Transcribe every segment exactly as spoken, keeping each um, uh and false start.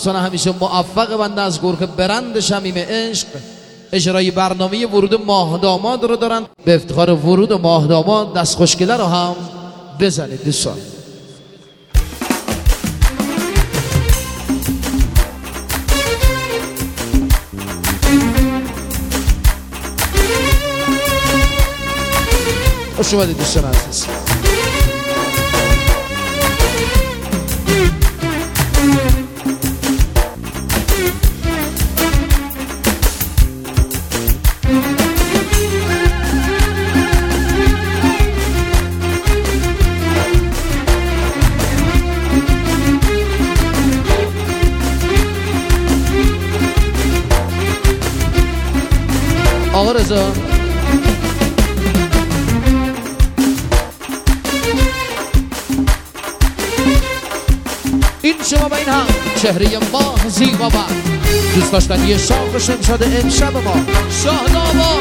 سانه همیشه موفق بنده از گرخه برند شمیم عشق اجرای برنامه ورود ماه داماد رو دارن. به افتخار ورود ماه داماد دست خوشگله رو هم بزنید دوستان. خوش اومدید دوستان عزیز. آقا رضا این شما با این هم چهره ماه زیبا با دوست داشتن یه شاق شمشاد امشب ما شاهنامه.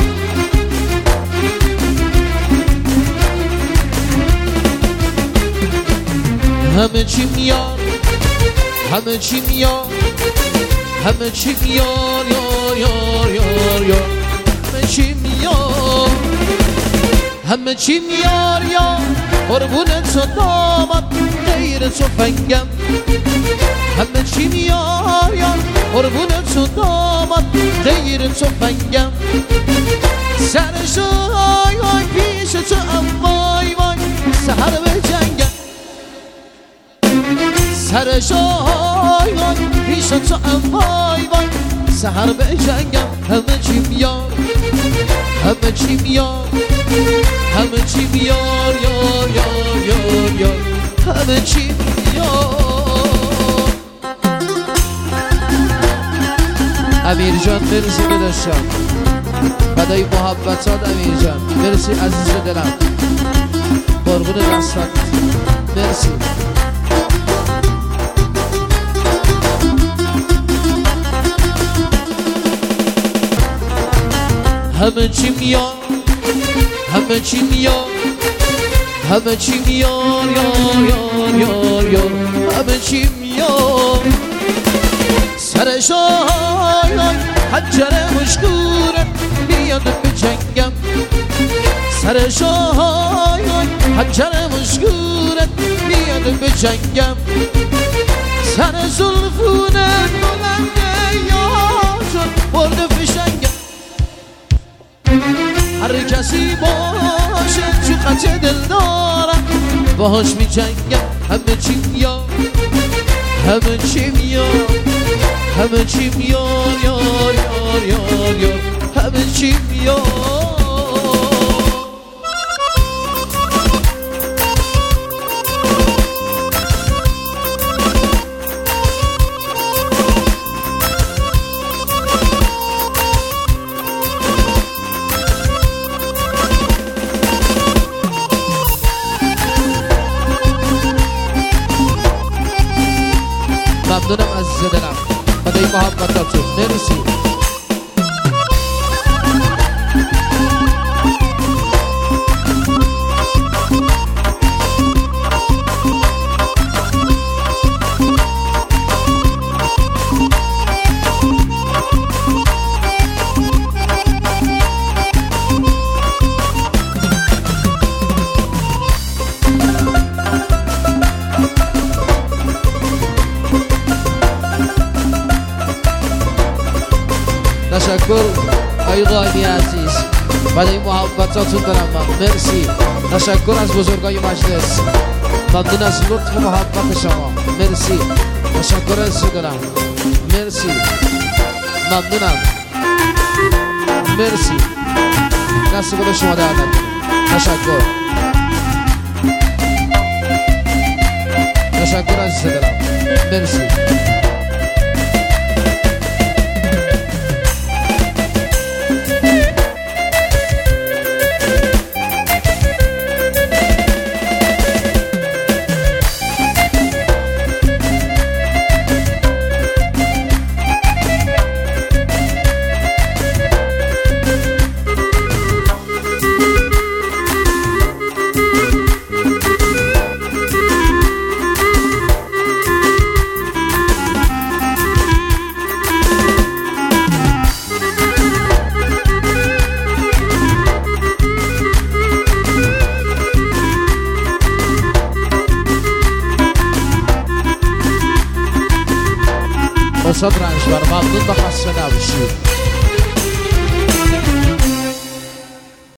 همه چی میاد همه چی میاد همه چی میاد یار یار یار یار همه چی میاد همه چی میاد یار قربونت و داماد غیر تو فنگم همه چی میاد یار قربونت و داماد غیر تو فنگم سرش آی آی پیش تو وای وای سهر به جنگم سرش آی آی پیش تو وای وای سهر به جنگم همه چی میاد همه چی میاد همه چی میاد یار یار یار یار همه چی میاد. امیر جان مرسی که داشتم بدای محبتات امیر جان مرسی عزیز دلم قربون دستت مرسی. همه چی میاد همه چی میاد همه چی میاد یار یار یار یار همه چی میاد سرش آی آی حجره مشکوره بیاد به جنگم سرش آی آی حجره مشکوره بیاد به جنگم سر زلفونه بلنده یار برده فشنگم هر کسی باشه تو قطع دل دارم باهاش می جنگم همه چی میاد همه چی میاد همه چی میاد یار یار یار یار همه چی میاد. ممنونم عزیز دلم بدای محبتاتون مرسی. تشکر آقای قائمی عزیز برای محبتاتون دارم من مرسی. تشکر از بزرگای مجلس ممنون از لطف محبت شما مرسی. تشکر از دارم مرسی ممنونم مرسی دست گل شما در نکنه. تشکر تشکر از دارم مرسی. استاد رنجبر ممنون و خسته نباشید.